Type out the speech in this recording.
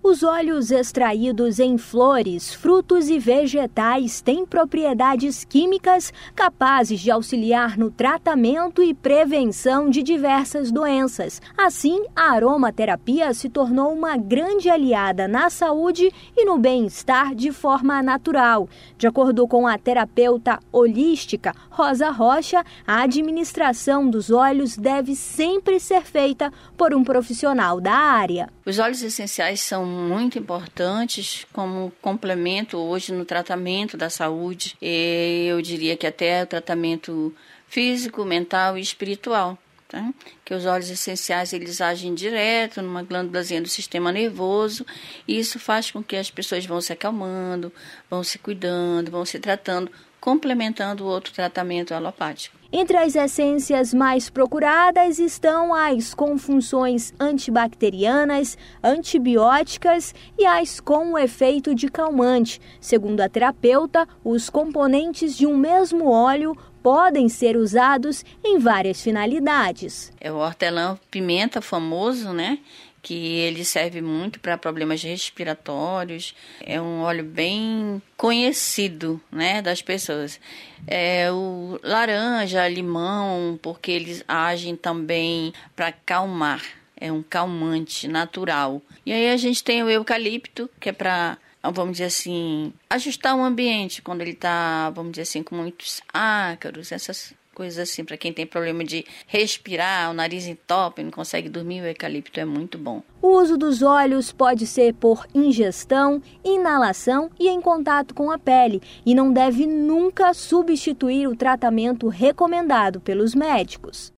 Os óleos extraídos em flores, frutos e vegetais têm propriedades químicas capazes de auxiliar no tratamento e prevenção de diversas doenças. Assim, a aromaterapia se tornou uma grande aliada na saúde e no bem-estar de forma natural. De acordo com a terapeuta holística Rosa Rocha, a administração dos óleos deve sempre ser feita por um profissional da área. Os óleos essenciais são muito importantes como complemento hoje no tratamento da saúde. Eu diria que até o tratamento físico, mental e espiritual. Tá? Que os óleos essenciais eles agem direto numa glândulazinha do sistema nervoso e isso faz com que as pessoas vão se acalmando, vão se cuidando, vão se tratando, complementando o outro tratamento alopático. Entre as essências mais procuradas estão as com funções antibacterianas, antibióticas e as com o efeito de calmante. Segundo a terapeuta, os componentes de um mesmo óleo podem ser usados em várias finalidades. É o hortelã-pimenta famoso, né? Que ele serve muito para problemas respiratórios. É um óleo bem conhecido, né, das pessoas. O laranja, limão, porque eles agem também para acalmar. É um calmante natural. E aí a gente tem o eucalipto, que é para, vamos dizer assim, ajustar o ambiente quando ele está, vamos dizer assim, com muitos ácaros, essas coisas assim, para quem tem problema de respirar, o nariz entope, não consegue dormir, o eucalipto é muito bom. O uso dos óleos pode ser por ingestão, inalação e em contato com a pele e não deve nunca substituir o tratamento recomendado pelos médicos.